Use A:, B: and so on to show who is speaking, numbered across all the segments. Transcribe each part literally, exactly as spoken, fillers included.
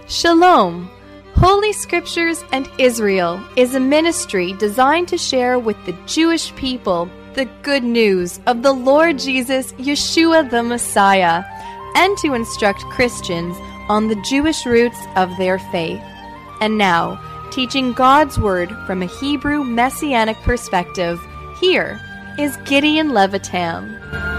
A: Shalom! Holy Scriptures and Israel is a ministry designed to share with the Jewish people the good news of the Lord Jesus, Yeshua the Messiah, and to instruct Christians on the Jewish roots of their faith. And now, teaching God's Word from a Hebrew Messianic perspective, here is Gideon Levitam.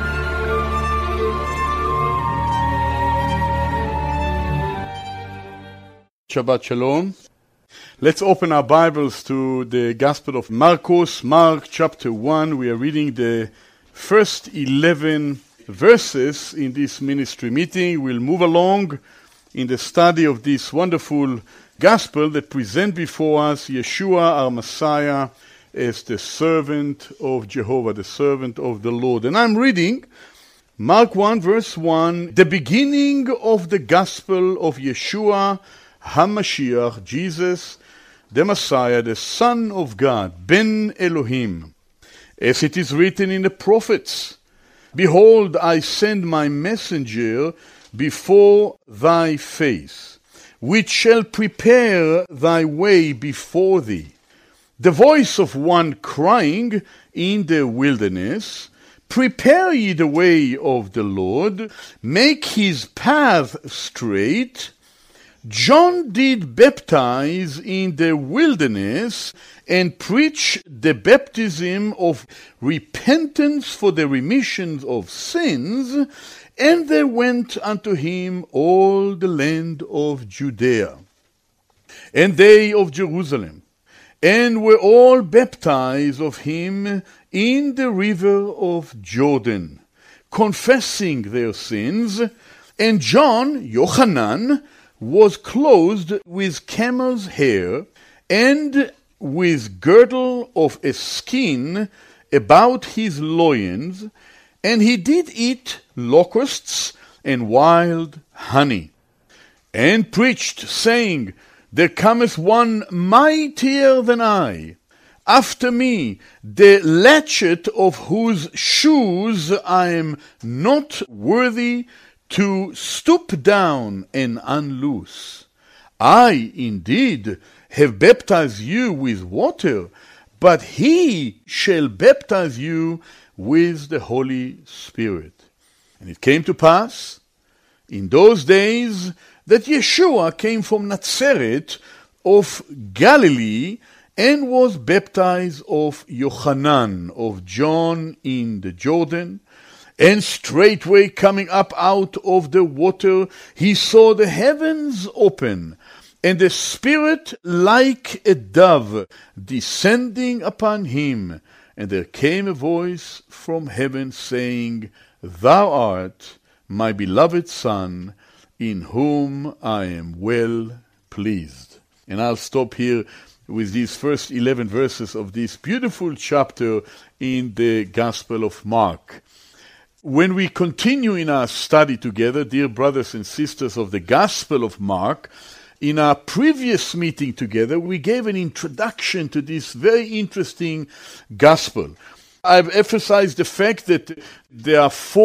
B: Shabbat Shalom. Let's open our Bibles to the Gospel of Marcos, Mark chapter one. We are reading the first eleven verses in this ministry meeting. We'll move along in the study of this wonderful Gospel that presents before us Yeshua, our Messiah, as the servant of Jehovah, the servant of the Lord. And I'm reading Mark one verse one, the beginning of the Gospel of Yeshua HaMashiach, Jesus, the Messiah, the Son of God, Ben Elohim. As it is written in the prophets, Behold, I send my messenger before thy face, which shall prepare thy way before thee. The voice of one crying in the wilderness, Prepare ye the way of the Lord, make his path straight. John did baptize in the wilderness and preach the baptism of repentance for the remission of sins, and there went unto him all the land of Judea, and they of Jerusalem, and were all baptized of him in the river of Jordan, confessing their sins. And John, Yochanan, was clothed with camel's hair, and with girdle of a skin about his loins, and he did eat locusts and wild honey, and preached, saying, There cometh one mightier than I, after me, the latchet of whose shoes I am not worthy to stoop down and unloose. I, indeed, have baptized you with water, but he shall baptize you with the Holy Spirit. And it came to pass, in those days, that Yeshua came from Nazareth of Galilee, and was baptized of Yochanan, of John in the Jordan. And straightway coming up out of the water, he saw the heavens open, and the Spirit like a dove descending upon him. And there came a voice from heaven saying, Thou art my beloved Son, in whom I am well pleased. And I'll stop here with these first eleven verses of this beautiful chapter in the Gospel of Mark. When we continue in our study together, dear brothers and sisters of the Gospel of Mark, in our previous meeting together, we gave an introduction to this very interesting Gospel. I've emphasized the fact that there are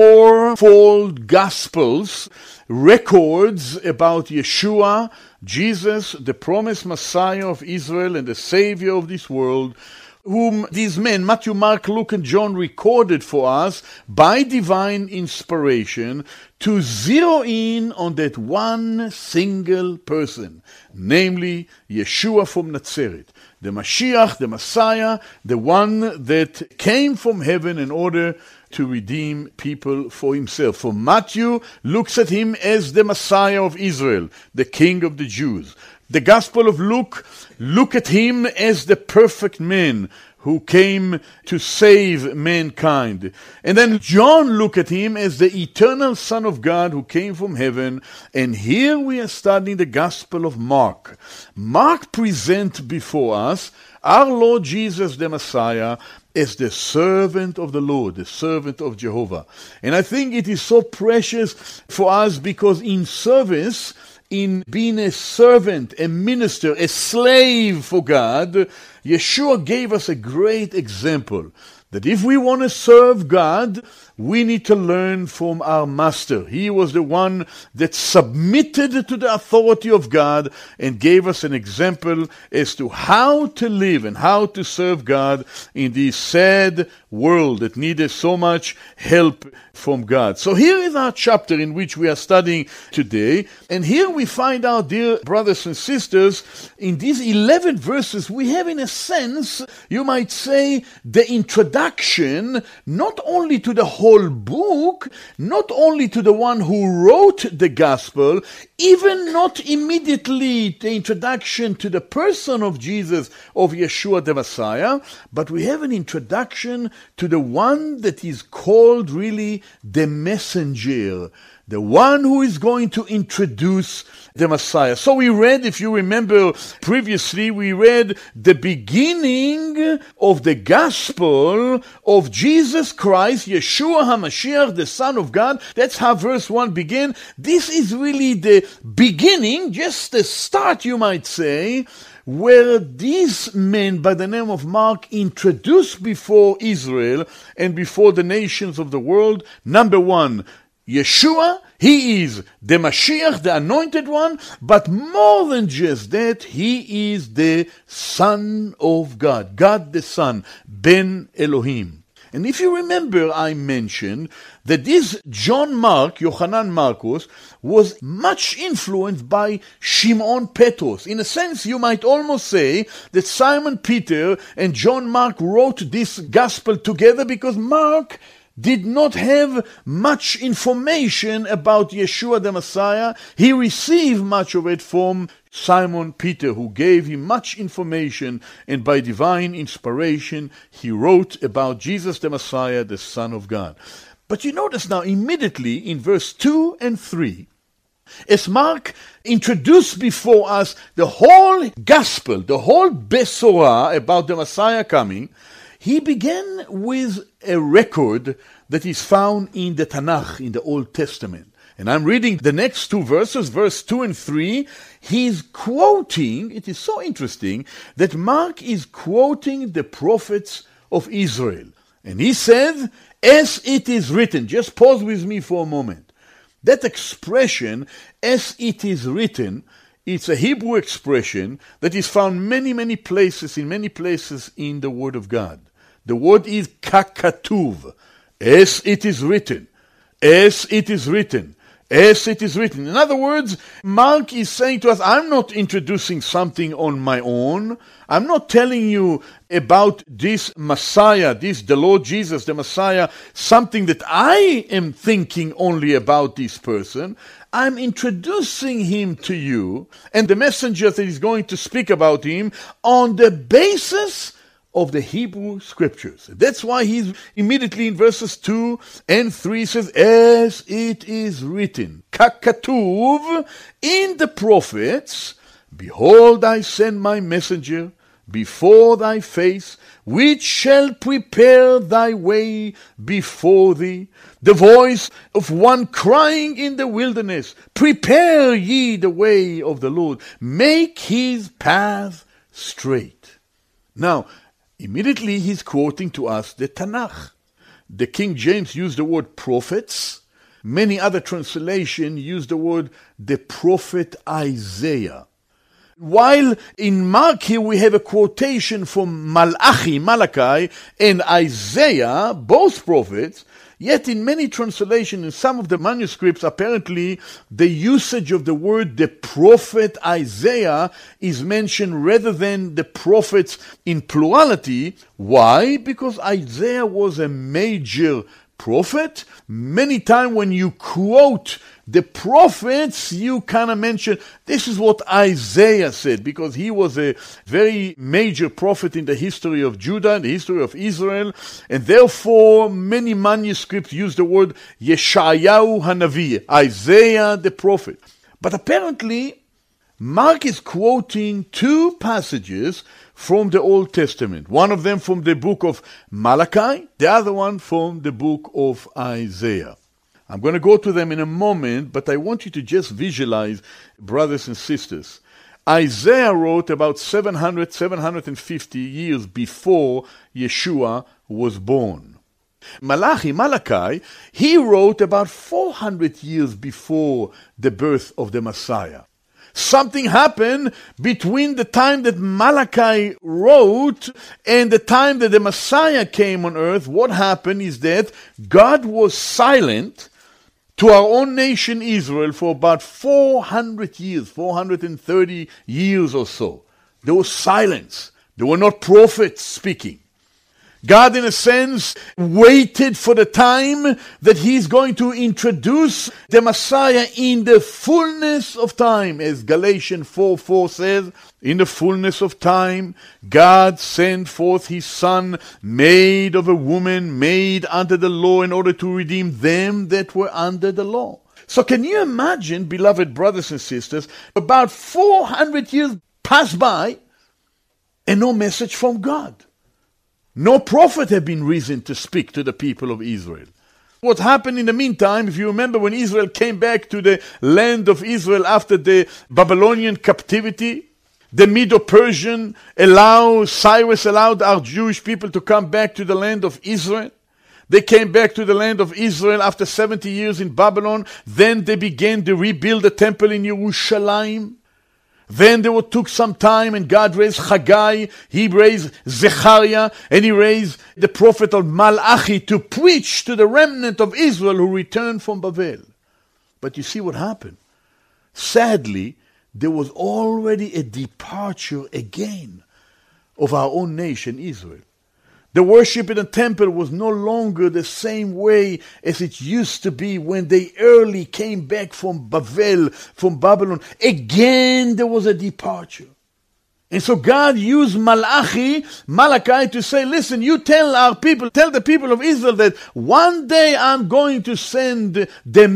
B: fourfold Gospels, records about Yeshua, Jesus, the promised Messiah of Israel and the Savior of this world, whom these men, Matthew, Mark, Luke, and John, recorded for us by divine inspiration to zero in on that one single person, namely Yeshua from Nazareth, the Mashiach, the Messiah, the one that came from heaven in order to redeem people for himself. For Matthew looks at him as the Messiah of Israel, the King of the Jews. The Gospel of Luke look at him as the perfect man who came to save mankind. And then John look at him as the eternal Son of God who came from heaven. And here we are studying the Gospel of Mark. Mark presents before us our Lord Jesus the Messiah as the servant of the Lord, the servant of Jehovah. And I think it is so precious for us because in service, in being a servant, a minister, a slave for God, Yeshua gave us a great example that if we want to serve God, we need to learn from our master. He was the one that submitted to the authority of God and gave us an example as to how to live and how to serve God in this sad world that needed so much help from God. So here is our chapter in which we are studying today. And here we find out, dear brothers and sisters, in these eleven verses, we have in a sense, you might say, the introduction not only to the whole book, not only to the one who wrote the gospel, even not immediately the introduction to the person of Jesus, of Yeshua the Messiah, but we have an introduction to the one that is called really the messenger, the one who is going to introduce the Messiah. So we read, if you remember previously, we read the beginning of the gospel of Jesus Christ, Yeshua HaMashiach, the Son of God. That's how verse one began. This is really the beginning, just the start, you might say, where these men by the name of Mark introduced before Israel and before the nations of the world, number one, Yeshua, he is the Mashiach, the anointed one, but more than just that, he is the Son of God, God the Son, Ben Elohim. And if you remember, I mentioned that this John Mark, Yochanan Marcos, was much influenced by Shimon Petros. In a sense, you might almost say that Simon Peter and John Mark wrote this gospel together because Mark did not have much information about Yeshua the Messiah. He received much of it from Simon Peter, who gave him much information, and by divine inspiration, he wrote about Jesus the Messiah, the Son of God. But you notice now, immediately in verse two and three, as Mark introduced before us the whole gospel, the whole Besorah about the Messiah coming, he began with a record that is found in the Tanakh, in the Old Testament. And I'm reading the next two verses, verse two and three. He's quoting, it is so interesting, that Mark is quoting the prophets of Israel. And he said, as it is written, just pause with me for a moment. That expression, as it is written, it's a Hebrew expression that is found many, many places, in many places in the Word of God. The word is kakatuv, as it is written, as it is written, as it is written. In other words, Mark is saying to us, I'm not introducing something on my own. I'm not telling you about this Messiah, this, the Lord Jesus, the Messiah, something that I am thinking only about this person. I'm introducing him to you and the messenger that is going to speak about him on the basis of the Hebrew scriptures. That's why he's immediately in verses two and three says, as it is written, kakatuv, in the prophets, behold, I send my messenger before thy face, which shall prepare thy way before thee. The voice of one crying in the wilderness, prepare ye the way of the Lord, make his path straight. Now, immediately he's quoting to us the Tanakh. The King James used the word prophets. Many other translations use the word the prophet Isaiah. While in Mark here we have a quotation from Malachi, Malachi, and Isaiah, both prophets, yet in many translations, in some of the manuscripts, apparently the usage of the word the prophet Isaiah is mentioned rather than the prophets in plurality. Why? Because Isaiah was a major prophet. Many times when you quote the prophets, you kind of mention, this is what Isaiah said, because he was a very major prophet in the history of Judah, in the history of Israel, and therefore many manuscripts use the word Yeshayahu Hanavi, Isaiah the prophet. But apparently, Mark is quoting two passages from the Old Testament. One of them from the book of Malachi, the other one from the book of Isaiah. I'm going to go to them in a moment, but I want you to just visualize, brothers and sisters. Isaiah wrote about seven hundred, seven hundred fifty years before Yeshua was born. Malachi, Malachi, he wrote about four hundred years before the birth of the Messiah. Something happened between the time that Malachi wrote and the time that the Messiah came on earth. What happened is that God was silent to our own nation Israel for about four hundred years, four hundred thirty years or so. There was silence. There were not prophets speaking. God, in a sense, waited for the time that He's going to introduce the Messiah in the fullness of time. As Galatians four four says, in the fullness of time, God sent forth His Son, made of a woman, made under the law, in order to redeem them that were under the law. So can you imagine, beloved brothers and sisters, about four hundred years pass by and no message from God. No prophet had been risen to speak to the people of Israel. What happened in the meantime, if you remember when Israel came back to the land of Israel after the Babylonian captivity, the Medo-Persian allowed, Cyrus allowed our Jewish people to come back to the land of Israel. They came back to the land of Israel after seventy years in Babylon. Then they began to rebuild the temple in Jerusalem. Then there took some time and God raised Haggai, He raised Zechariah, and He raised the prophet of Malachi to preach to the remnant of Israel who returned from Babel. But you see what happened? Sadly, there was already a departure again of our own nation, Israel. The worship in the temple was no longer the same way as it used to be when they early came back from Babel, from Babylon. Again, there was a departure. And so God used Malachi, Malachi to say, listen, you tell our people, tell the people of Israel that one day I'm going to send the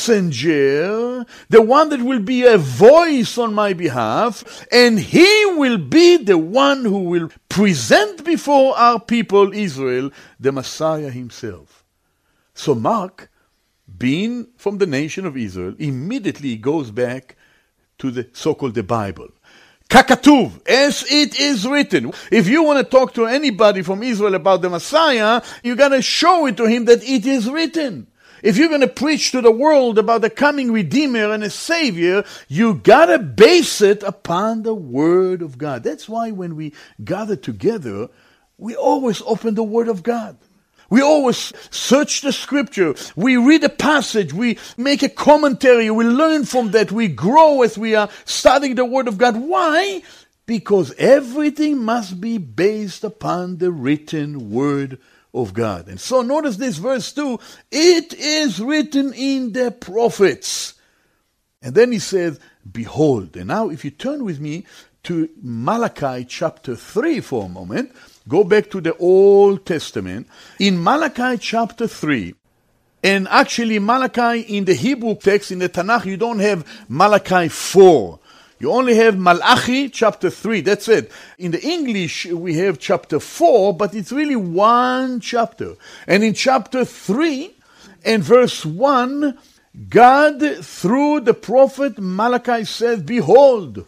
B: messenger, the one that will be a voice on my behalf, and he will be the one who will present before our people Israel the Messiah himself. So Mark, being from the nation of Israel, immediately goes back to the so-called the Bible. Kakatuv, as it is written. If you want to talk to anybody from Israel about the Messiah, you got to show it to him that it is written. If you're going to preach to the world about the coming Redeemer and a Savior, you got to base it upon the Word of God. That's why when we gather together, we always open the Word of God. We always search the Scripture. We read a passage. We make a commentary. We learn from that. We grow as we are studying the Word of God. Why? Because everything must be based upon the written Word of God. And so notice this verse two. It is written in the prophets. And then he says, behold. And now if you turn with me to Malachi chapter three for a moment, go back to the Old Testament. In Malachi chapter three, and actually Malachi in the Hebrew text, in the Tanakh, you don't have Malachi four. You only have Malachi chapter three. That's it. In the English, we have chapter four, but it's really one chapter. And in chapter three and verse one, God, through the prophet Malachi, says, behold,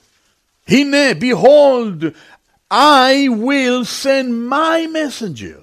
B: Hine, behold, I will send my messenger,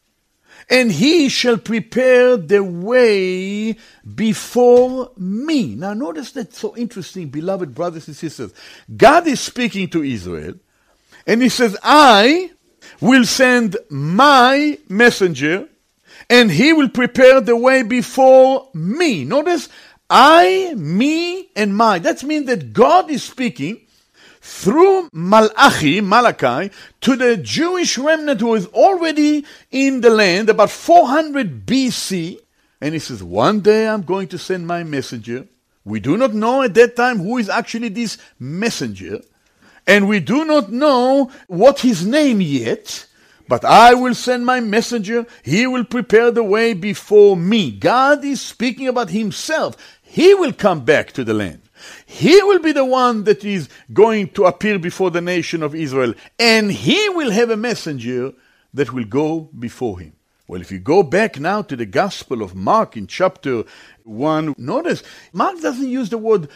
B: and he shall prepare the way before me. Now notice that's so interesting, beloved brothers and sisters. God is speaking to Israel, and he says, I will send my messenger, and he will prepare the way before me. Notice, I, me, and my. That means that God is speaking through Malachi, Malachi, to the Jewish remnant who is already in the land, about four hundred B C. And he says, one day I'm going to send my messenger. We do not know at that time who is actually this messenger. And we do not know what his name yet. But I will send my messenger. He will prepare the way before me. God is speaking about himself. He will come back to the land. He will be the one that is going to appear before the nation of Israel, and he will have a messenger that will go before him. Well, if you go back now to the Gospel of Mark in chapter one, notice Mark doesn't use the word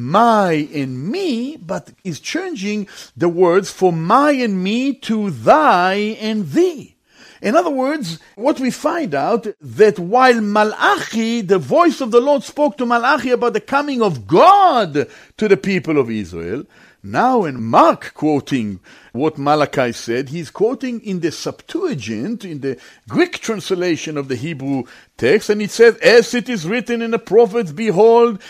B: my and me, but is changing the words from my and me to thy and thee. In other words, what we find out, that while Malachi, the voice of the Lord spoke to Malachi about the coming of God to the people of Israel, now in Mark quoting what Malachi said, he's quoting in the Septuagint, in the Greek translation of the Hebrew text, and it says, as it is written in the prophets, behold,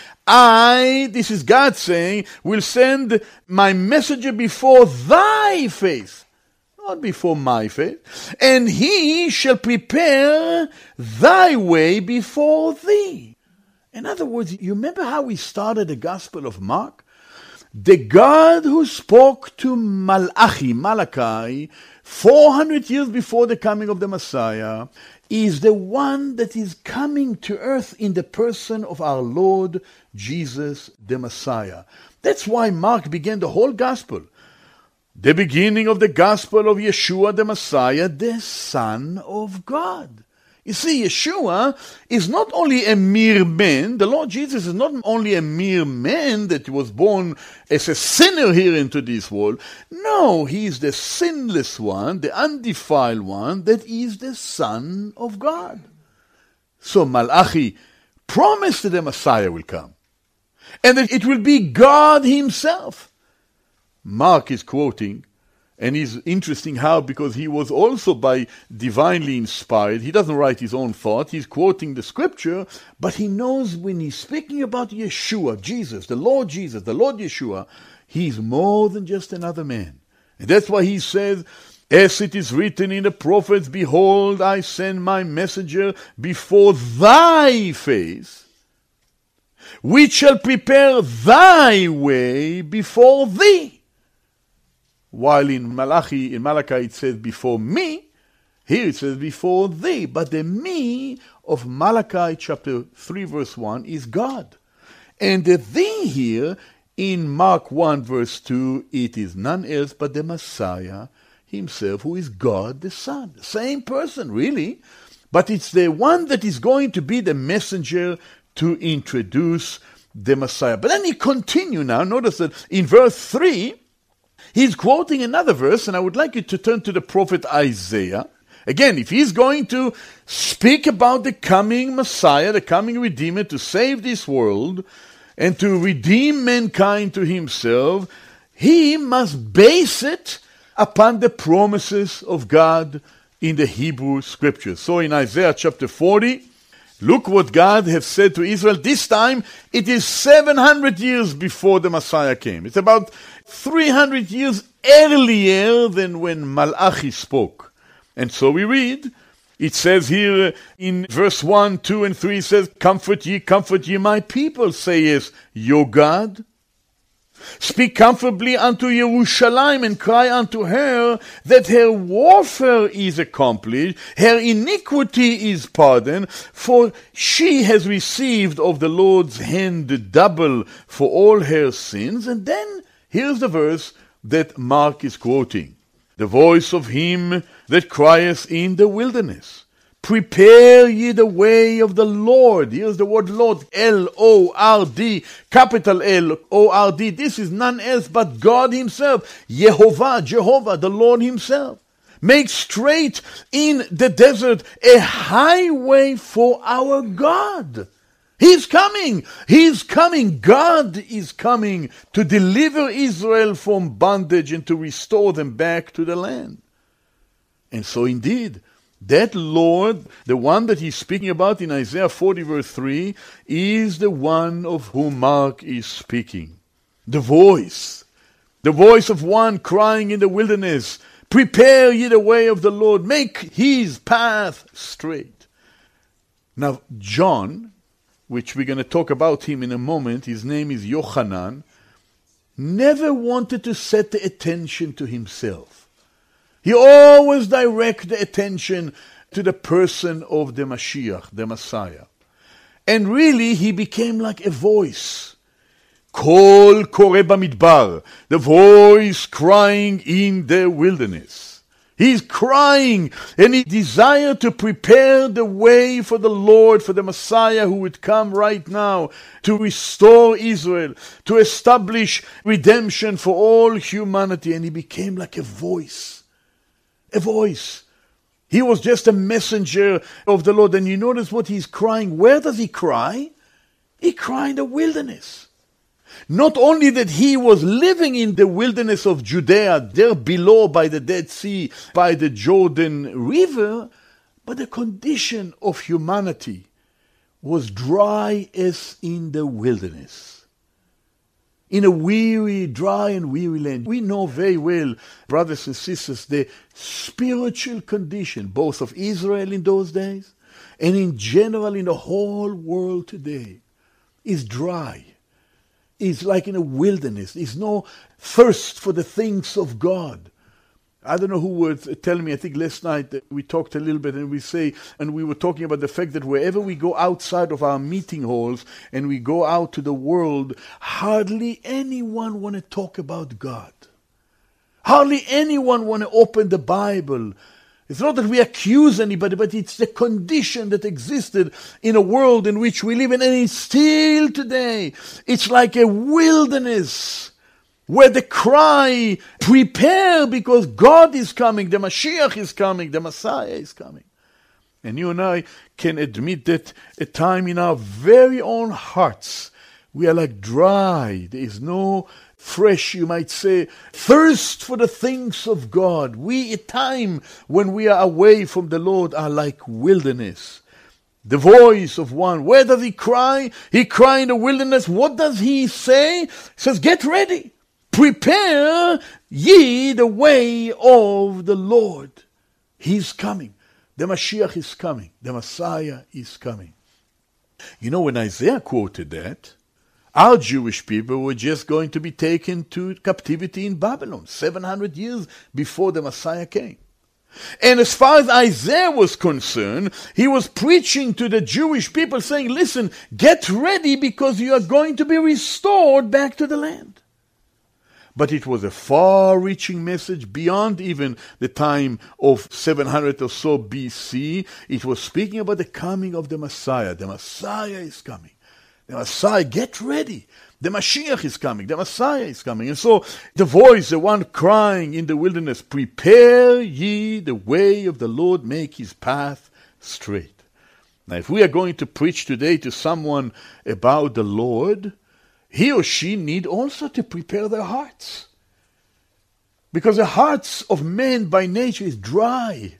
B: I, this is God saying, will send my messenger before thy face. Not before my face, and he shall prepare thy way before thee. In other words, you remember how we started the Gospel of Mark? The God who spoke to Malachi, Malachi, four hundred years before the coming of the Messiah, is the one that is coming to earth in the person of our Lord Jesus the Messiah. That's why Mark began the whole Gospel. The beginning of the gospel of Yeshua the Messiah, the Son of God. You see, Yeshua is not only a mere man. The Lord Jesus is not only a mere man that was born as a sinner here into this world. No, he is the sinless one, the undefiled one, that is the Son of God. So Malachi promised that the Messiah will come, and that it will be God himself. Mark is quoting, and it's interesting how, because he was also by divinely inspired, he doesn't write his own thought, he's quoting the scripture, but he knows when he's speaking about Yeshua, Jesus, the Lord Jesus, the Lord Yeshua, he's more than just another man. And that's why he says, as it is written in the prophets, behold, I send my messenger before thy face, which shall prepare thy way before thee. While in Malachi, in Malachi it says before me, here it says before thee. But the me of Malachi chapter three verse one is God. And the thee here in Mark one verse two, it is none else but the Messiah himself, who is God the Son. Same person really, but it's the one that is going to be the messenger to introduce the Messiah. But then he continues now. Notice that in verse three, he's quoting another verse, and I would like you to turn to the prophet Isaiah. Again, if he's going to speak about the coming Messiah, the coming Redeemer, to save this world and to redeem mankind to himself, he must base it upon the promises of God in the Hebrew Scriptures. So in Isaiah chapter forty, look what God has said to Israel. This time, it is seven hundred years before the Messiah came. It's about three hundred years earlier than when Malachi spoke. And so we read, it says here in verse one, two, and three, it says, comfort ye, comfort ye my people, saith your God. Speak comfortably unto Jerusalem, and cry unto her that her warfare is accomplished, her iniquity is pardoned, for she has received of the Lord's hand double for all her sins. And then here's the verse that Mark is quoting. The voice of him that crieth in the wilderness, prepare ye the way of the Lord. Here's the word Lord, L O R D, capital L O R D. This is none else but God himself, Yehovah, Jehovah, the Lord himself. Make straight in the desert a highway for our God. He's coming. He's coming. God is coming to deliver Israel from bondage and to restore them back to the land. And so indeed, that Lord, the one that he's speaking about in Isaiah forty verse three, is the one of whom Mark is speaking. The voice, the voice of one crying in the wilderness, prepare ye the way of the Lord, make his path straight. Now, John, which we're going to talk about him in a moment, his name is Yochanan, never wanted to set the attention to himself. He always directed the attention to the person of the Mashiach, the Messiah. And really, he became like a voice. Kol koreh bamidbar, the voice crying in the wilderness. He's crying, and he desired to prepare the way for the Lord, for the Messiah who would come right now to restore Israel, to establish redemption for all humanity. And he became like a voice. A voice. He was just a messenger of the Lord. And you notice what he's crying. Where does he cry? He cried in the wilderness. Not only that he was living in the wilderness of Judea, there below by the Dead Sea, by the Jordan River, but the condition of humanity was dry as in the wilderness. In a weary, dry and weary land. We know very well, brothers and sisters, the spiritual condition, both of Israel in those days, and in general in the whole world today, is dry. Is like in a wilderness. There's no thirst for the things of God. I don't know who was telling me, I think last night that we talked a little bit and we say, and we were talking about the fact that wherever we go outside of our meeting halls and we go out to the world, hardly anyone want to talk about God. Hardly anyone want to open the Bible. It's not that we accuse anybody, but it's the condition that existed in a world in which we live in, and it's still today. It's like a wilderness where the cry, prepare because God is coming, the Mashiach is coming, the Messiah is coming. And you and I can admit that at time in our very own hearts, we are like dry. There is no fresh, you might say, thirst for the things of God. We, at time when we are away from the Lord, are like wilderness. The voice of one. Where does he cry? He cries in the wilderness. What does he say? He says, get ready. Prepare ye the way of the Lord. He's coming. The Mashiach is coming. The Messiah is coming. You know, when Isaiah quoted that, our Jewish people were just going to be taken to captivity in Babylon, seven hundred years before the Messiah came. And as far as Isaiah was concerned, he was preaching to the Jewish people saying, listen, get ready because you are going to be restored back to the land. But it was a far-reaching message beyond even the time of seven hundred or so B C. It was speaking about the coming of the Messiah. The Messiah is coming. The Messiah, get ready. The Mashiach is coming. The Messiah is coming. And so the voice, the one crying in the wilderness, prepare ye the way of the Lord, make his path straight. Now, if we are going to preach today to someone about the Lord, he or she need also to prepare their hearts. Because the hearts of men by nature is dry.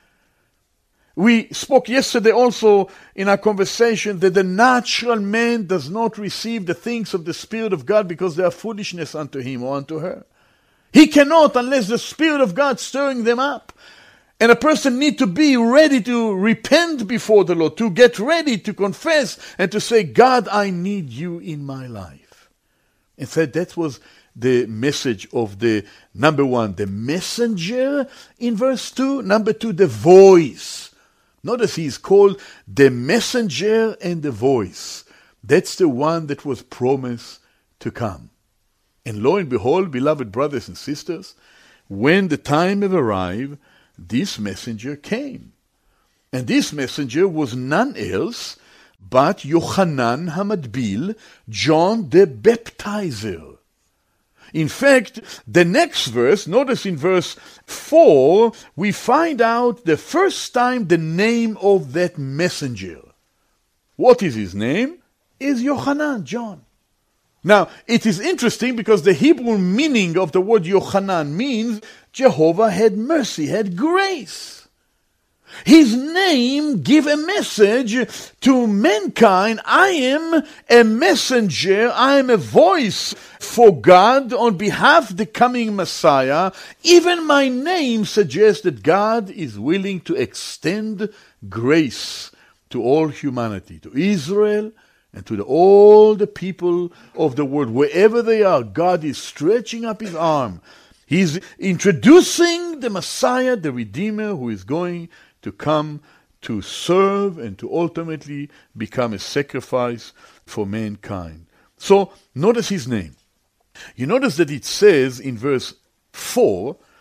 B: We spoke yesterday also in our conversation that the natural man does not receive the things of the Spirit of God because they are foolishness unto him or unto her. He cannot unless the Spirit of God stirring them up. And a person needs to be ready to repent before the Lord, to get ready to confess and to say, God, I need you in my life. And so that was the message of the, number one, the messenger in verse two. Number two, the voice. Notice he's called the messenger and the voice. That's the one that was promised to come. And lo and behold, beloved brothers and sisters, when the time have arrived, this messenger came. And this messenger was none else but Yochanan HaMatbil, John the Baptizer. In fact, the next verse, notice in verse four, we find out the first time the name of that messenger. What is his name? Is Yochanan, John. Now, it is interesting because the Hebrew meaning of the word Yochanan means Jehovah had mercy, had grace. His name give a message to mankind. I am a messenger. I am a voice for God on behalf of the coming Messiah. Even my name suggests that God is willing to extend grace to all humanity, to Israel and to the, all the people of the world. Wherever they are, God is stretching up his arm. He's introducing the Messiah, the Redeemer, who is going to come to serve and to ultimately become a sacrifice for mankind. So, notice his name. You notice that it says in verse four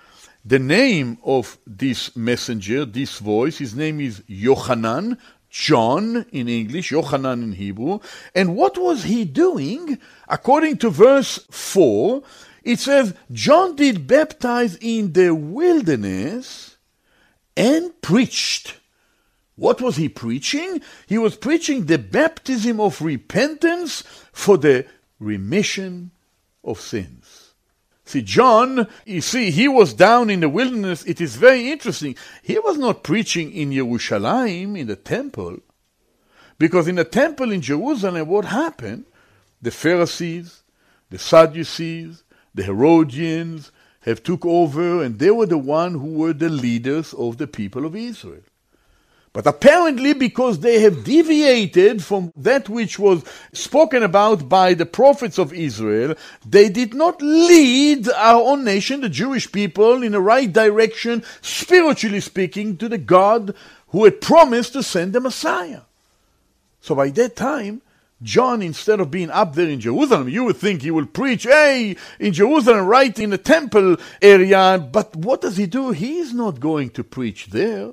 B: The name of this messenger, this voice, his name is Yochanan, John in English, Yochanan in Hebrew. And what was he doing? According to verse four, it says, John did baptize in the wilderness and preached. What was he preaching? He was preaching the baptism of repentance for the remission of sins. See, John, you see, he was down in the wilderness. It is very interesting. He was not preaching in Yerushalayim, in the temple. Because in the temple in Jerusalem, what happened? The Pharisees, the Sadducees, the Herodians have took over, and they were the ones who were the leaders of the people of Israel. But apparently, because they have deviated from that which was spoken about by the prophets of Israel, they did not lead our own nation, the Jewish people, in the right direction, spiritually speaking, to the God who had promised to send the Messiah. So by that time, John, instead of being up there in Jerusalem, you would think he will preach, hey, in Jerusalem, right in the temple area. But what does he do? He is not going to preach there.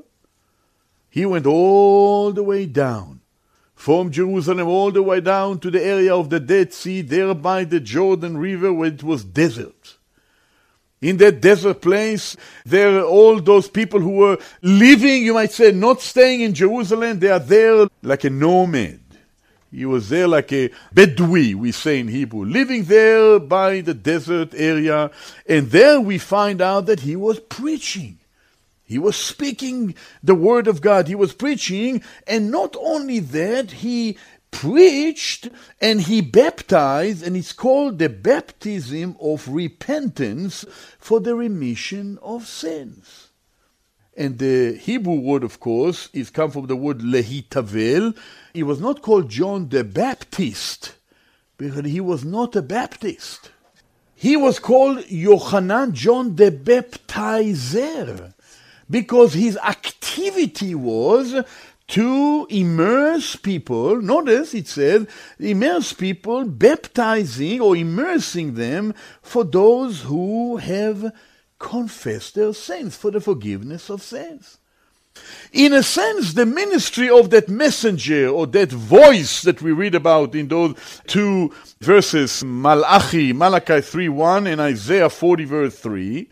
B: He went all the way down, from Jerusalem all the way down to the area of the Dead Sea, there by the Jordan River where it was desert. In that desert place, there are all those people who were living, you might say, not staying in Jerusalem. They are there like a nomad. He was there like a Bedouin, we say in Hebrew, living there by the desert area. And there we find out that he was preaching. He was speaking the word of God. He was preaching, and not only that, he preached and he baptized, and it's called the baptism of repentance for the remission of sins. And the Hebrew word, of course, is come from the word lehitavel. He was not called John the Baptist, because he was not a Baptist. He was called Yochanan, John the Baptizer, because his activity was to immerse people. Notice it says, immerse people, baptizing or immersing them for those who have confessed their sins, for the forgiveness of sins. In a sense, the ministry of that messenger or that voice that we read about in those two verses, Malachi, Malachi three one and Isaiah forty verse three,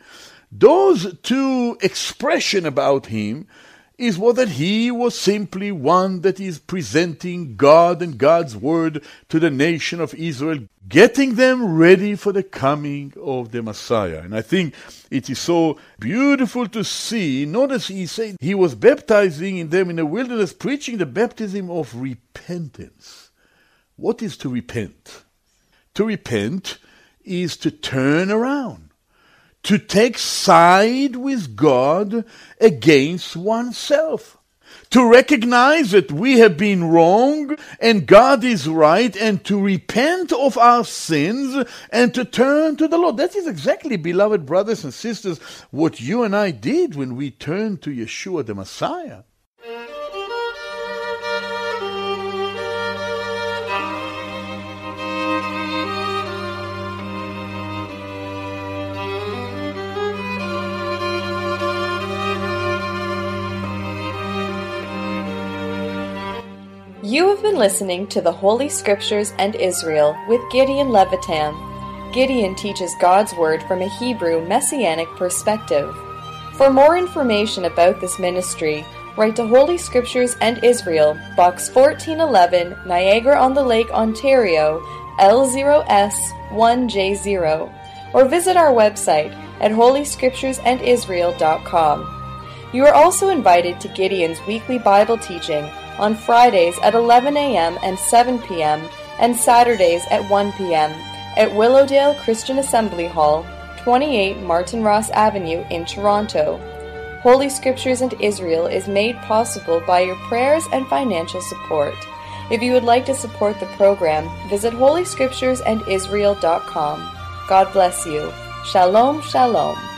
B: those two expressions about him is what that he was simply one that is presenting God and God's word to the nation of Israel, getting them ready for the coming of the Messiah. And I think it is so beautiful to see. Notice he said he was baptizing in them in the wilderness, preaching the baptism of repentance. What is to repent? To repent is to turn around, to take side with God against oneself, to recognize that we have been wrong and God is right, and to repent of our sins and to turn to the Lord. That is exactly, beloved brothers and sisters, what you and I did when we turned to Yeshua the Messiah.
A: You have been listening to the Holy Scriptures and Israel with Gideon Levitan. Gideon teaches God's Word from a Hebrew Messianic perspective. For more information about this ministry, write to Holy Scriptures and Israel, Box fourteen eleven, Niagara-on-the-Lake, Ontario, L zero S one J zero, or visit our website at holy scriptures and israel dot com. You are also invited to Gideon's weekly Bible teaching on Fridays at eleven a.m. and seven p.m. and Saturdays at one p.m. at Willowdale Christian Assembly Hall, twenty-eight Martin Ross Avenue in Toronto. Holy Scriptures and Israel is made possible by your prayers and financial support. If you would like to support the program, visit holy scriptures and israel dot com. God bless you. Shalom, shalom.